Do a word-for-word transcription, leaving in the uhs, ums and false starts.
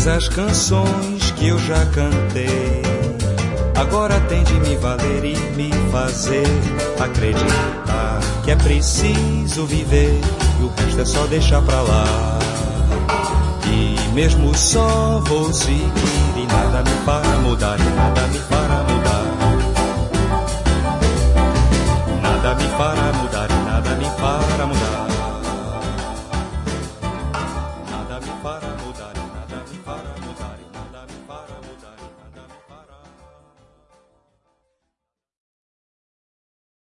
as canções que eu já cantei. Agora tem de me valer e me fazer acreditar que é preciso viver e o resto é só deixar pra lá. E mesmo só vou seguir e nada me para mudar e nada me para